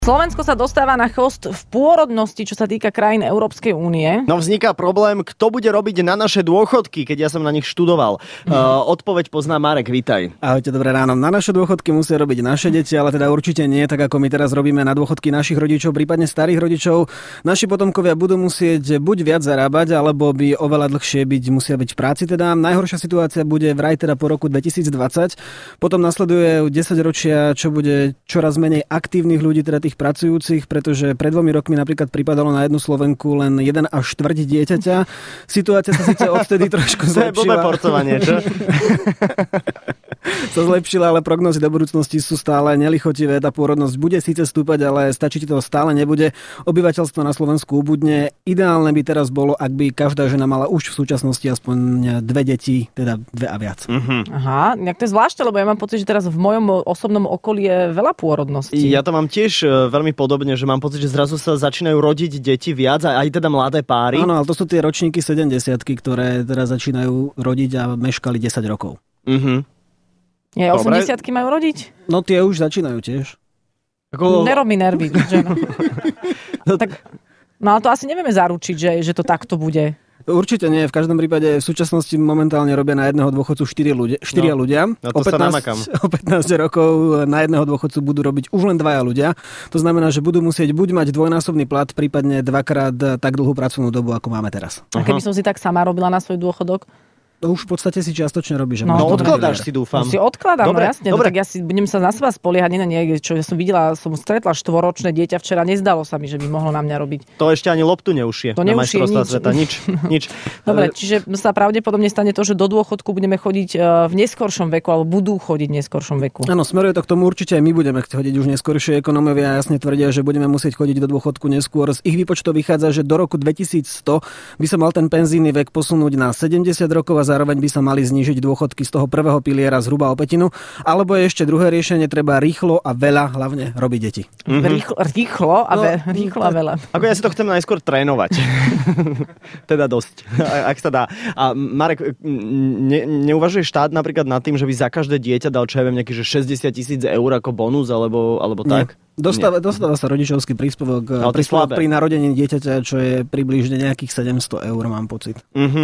Slovensko sa dostáva na chvost v pôrodnosti, čo sa týka krajín Európskej únie. No vzniká problém, kto bude robiť na naše dôchodky, keď ja som na nich študoval. Odpoveď pozná Marek, vítaj. Ahojte, dobré ráno. Na naše dôchodky musia robiť naše deti, ale teda určite nie, tak ako my teraz robíme na dôchodky našich rodičov, prípadne starých rodičov. Naši potomkovia budú musieť buď viac zarábať, alebo by oveľa dlhšie musia byť v práci. Teda najhoršia situácia bude vraj teda po roku 2020. Potom nasleduje 10 ročia, čo bude čoraz menej aktívnych ľudí, teda tých pracujúcich, pretože pred 2 rokmi napríklad pripadalo na jednu Slovenku len 1 až 1/4 dieťaťa. Situácia sa síce odtedy trošku zlepšila. To je blbé porcovanie, čo? Sa zlepšila, ale prognózy do budúcnosti sú stále nelichotivé. Tá pôrodnosť bude síce stúpať, ale stačiť to stále nebude. Obyvateľstvo na Slovensku ubudne. Ideálne by teraz bolo, ak by každá žena mala už v súčasnosti aspoň 2 deti, teda 2 a viac. Aha, nejak to je zvláštne, lebo ja mám pocit, že teraz v mojom osobnom okolí je veľa pôrodností. Ja to mám tiež veľmi podobne, že mám pocit, že zrazu sa začínajú rodiť deti viac, aj teda mladé páry. Áno, ale to sú tie ročníky 70-ky, ktoré teraz začínajú rodiť a meškali 10 rokov. Nie, 80-ky majú rodiť? No tie už začínajú tiež. Nerob mi nervy, že no. No ale to asi nevieme zaručiť, že to takto bude. Určite nie. V každom prípade v súčasnosti momentálne robia na jedného dôchodcu 4 ľudia. No to o 15 rokov na jedného dôchodcu budú robiť už len 2 ľudia. To znamená, že budú musieť buď mať dvojnásobný plat, prípadne 2-krát tak dlhú pracovnú dobu, ako máme teraz. A keby som si tak sama robila na svoj dôchodok? To už v podstate si čiastočne robíš. No odkladáš si, dúfam. Si odkladám, dobre, no jasne. No, tak ja si budem sa na seba spoliehať. Nie, čo ja som videla, som stretla 4-ročné dieťa včera, nezdalo sa mi, že by mohlo na mňa robiť. To ešte ani loptu neušie. To neušie nič. Sveta. Nič. Dobre, čiže sa pravdepodobne stane to, že do dôchodku budeme chodiť v neskoršom veku, alebo budú chodiť v neskoršom veku. Áno, smeruje to k tomu, určite aj my budeme chodiť už neskoršie. Ekonómovia jasne tvrdia, že budeme musieť chodiť do dôchodku neskôr. Z ich výpočtov vychádza, že do roku 2100 by sa mal ten penzijný vek posunúť na 70 rokov a zároveň by sa mali znížiť dôchodky z toho prvého piliera zhruba o 1/5. Alebo je ešte druhé riešenie, treba rýchlo a veľa hlavne robiť deti. Rýchlo a veľa. Ako ja si to chcem najskôr trénovať. Teda dosť, ak sa dá. A Marek, neuvažuje štát napríklad nad tým, že by za každé dieťa dal, čo ja viem, nejaký 60 000 eur ako bonus, alebo tak? Dostáva sa rodičovský príspevok pri narodení dieťaťa, čo je približne nejakých 700 eur, mám pocit.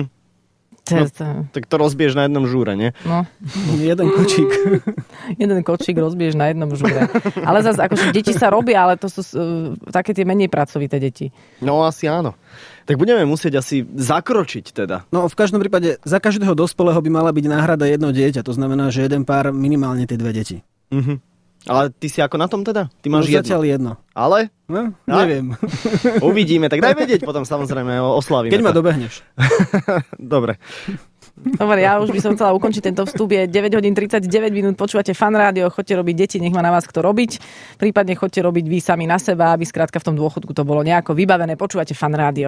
Tak to rozbiješ na jednom žúre, nie? No. Jeden kočík. Jeden kočík rozbiješ na jednom žúre. Ale zase, akože deti sa robia, ale to sú také tie menej pracovité deti. No asi áno. Tak budeme musieť asi zakročiť teda. No v každom prípade za každého dospelého by mala byť náhrada jedno dieťa. To znamená, že jeden pár minimálne tie 2 deti. Ale ty si ako na tom teda? Ty máš zatiaľ jedno. Ale? No, neviem. Uvidíme, tak daj vedieť, potom samozrejme oslavíme. Keď ma dobehneš. Dobre. Dobre, ja už by som chcela ukončiť tento vstup. Je 9:39, počúvate Fan Rádio, choďte robiť deti, nech má na vás kto robiť. Prípadne choďte robiť vy sami na seba, aby skrátka v tom dôchodku to bolo nejako vybavené. Počúvate Fan Rádio.